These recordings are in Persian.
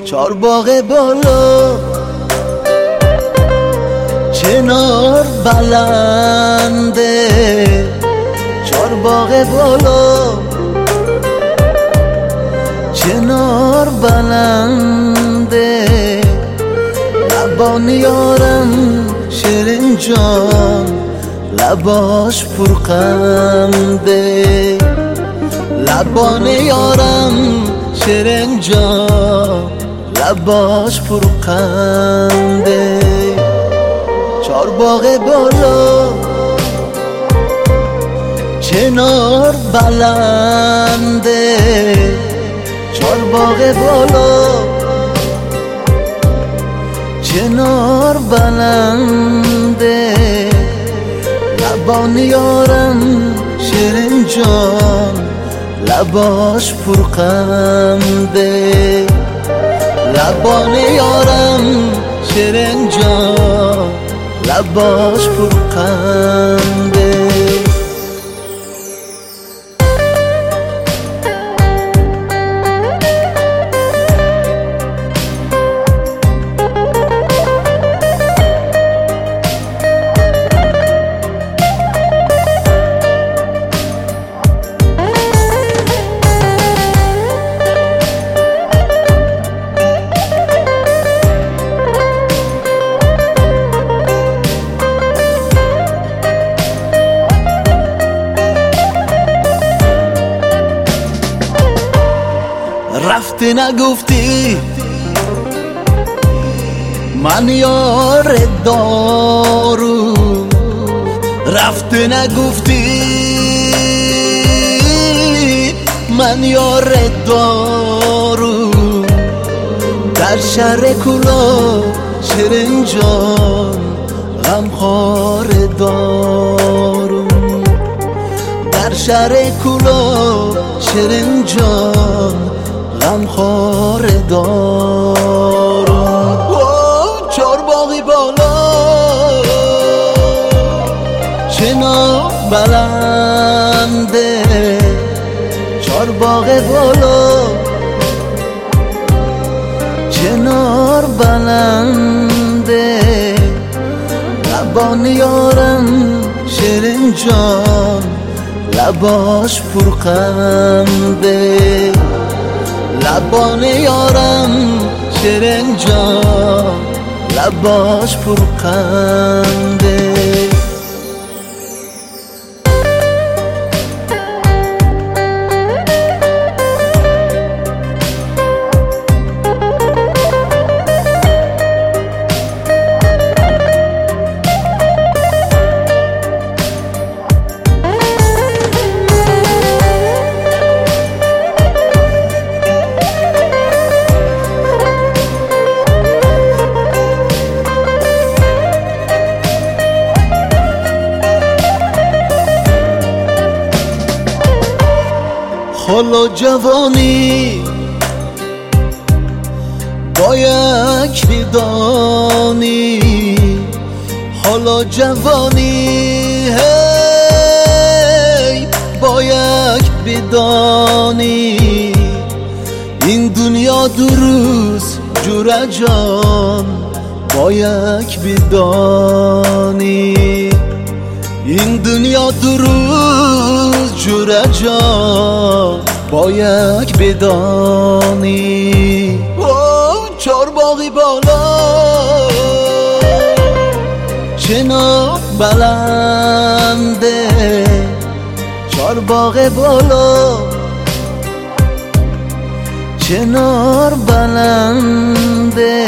چارباغ بالا چنار بلنده، چارباغ بالا چنار بلنده، لبان یارم شیرین جان لباش پرخنده، لبان یارم شیرین جان لباش پرخنده. چارباغ بالا چنار بلنده، چارباغ بالا چنار بلنده، لبان یارم شیرین جان لباش پرخنده، لبان یارم شیرین جان لباش پرخنده. رفتی نگفتی من یار دارو، رفتی نگفتی من یار دارو، در شهر کلا شیرین جان غمخوار دارو، در شهر کلا شیرین جان غمخوار دارم. چارباغی بالا چنار بلنده، چارباغ بالا چنار بلنده، لبان یارم شیرین جان لباش پرخنده، لبان یارم شیرین جان لباش پرخنده. حالا جوانی با یک بدانی، حالا جوانی هی با یک بدانی، این دنیا دو روز جوره جان با یک بدانی، این دنیا دو روز جوره جان با یک بدانی. چارباغی بالا چنار بلنده، چارباغ بالا چنار بلنده،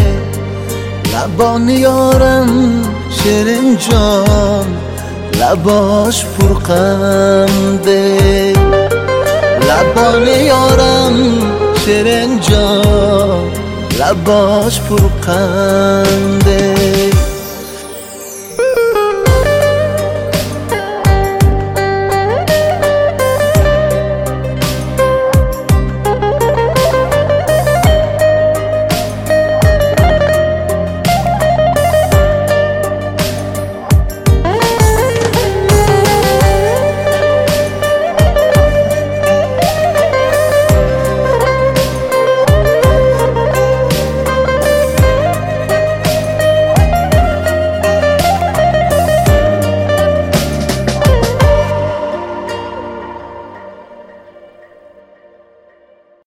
لبان یارم شیرین جان لباش پرخنده، لبان یارم شیرین جان لباش پرخنده.